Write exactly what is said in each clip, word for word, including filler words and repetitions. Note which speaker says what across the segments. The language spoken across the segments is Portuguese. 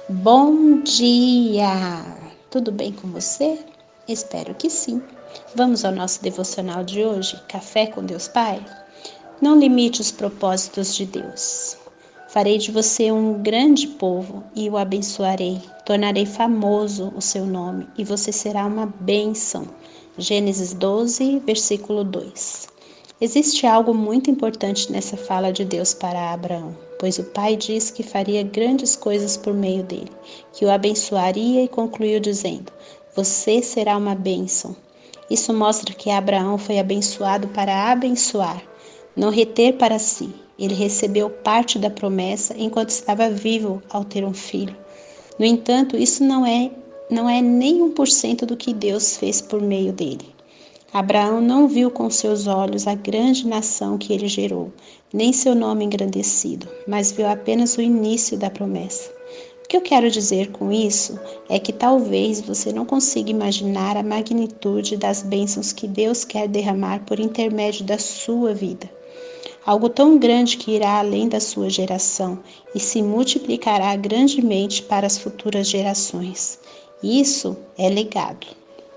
Speaker 1: Bom dia! Tudo bem com você? Espero que sim. Vamos ao nosso devocional de hoje, Café com Deus Pai? Não limite os propósitos de Deus. Farei de você um grande povo e o abençoarei. Tornarei famoso o seu nome e você será uma bênção. Gênesis doze, versículo dois. Existe algo muito importante nessa fala de Deus para Abraão, pois o pai disse que faria grandes coisas por meio dele, que o abençoaria e concluiu dizendo: você será uma bênção. Isso mostra que Abraão foi abençoado para abençoar, não reter para si. Ele recebeu parte da promessa enquanto estava vivo ao ter um filho. No entanto, isso não é, não é nem um por cento do que Deus fez por meio dele. Abraão não viu com seus olhos a grande nação que ele gerou, nem seu nome engrandecido, mas viu apenas o início da promessa. O que eu quero dizer com isso é que talvez você não consiga imaginar a magnitude das bênçãos que Deus quer derramar por intermédio da sua vida. Algo tão grande que irá além da sua geração e se multiplicará grandemente para as futuras gerações. Isso é legado.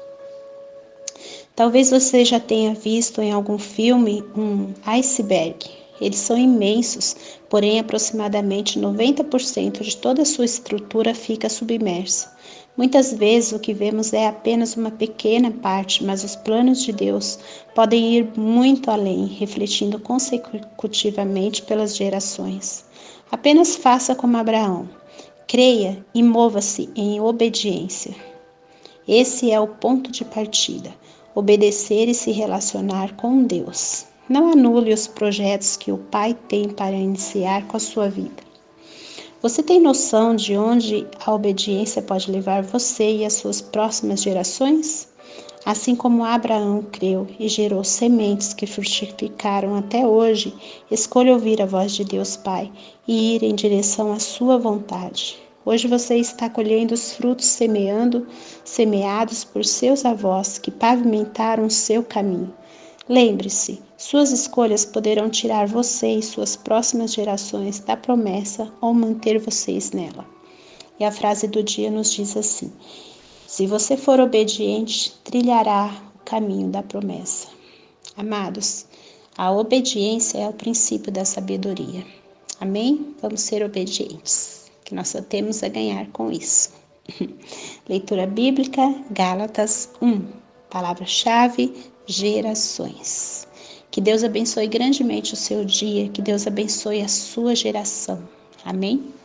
Speaker 1: Talvez você já tenha visto em algum filme um iceberg. Eles são imensos, porém aproximadamente noventa por cento de toda a sua estrutura fica submersa. Muitas vezes o que vemos é apenas uma pequena parte, mas os planos de Deus podem ir muito além, refletindo consecutivamente pelas gerações. Apenas faça como Abraão. Creia e mova-se em obediência. Esse é o ponto de partida. Obedecer e se relacionar com Deus. Não anule os projetos que o Pai tem para iniciar com a sua vida. Você tem noção de onde a obediência pode levar você e as suas próximas gerações? Assim como Abraão creu e gerou sementes que frutificaram até hoje, escolha ouvir a voz de Deus Pai e ir em direção à sua vontade. Hoje você está colhendo os frutos semeando, semeados por seus avós que pavimentaram o seu caminho. Lembre-se, suas escolhas poderão tirar você e suas próximas gerações da promessa ou manter vocês nela. E a frase do dia nos diz assim: se você for obediente, trilhará o caminho da promessa. Amados, a obediência é o princípio da sabedoria. Amém? Vamos ser obedientes, que nós só temos a ganhar com isso. Leitura bíblica, Gálatas um. Palavra-chave, gerações. Que Deus abençoe grandemente o seu dia, que Deus abençoe a sua geração. Amém?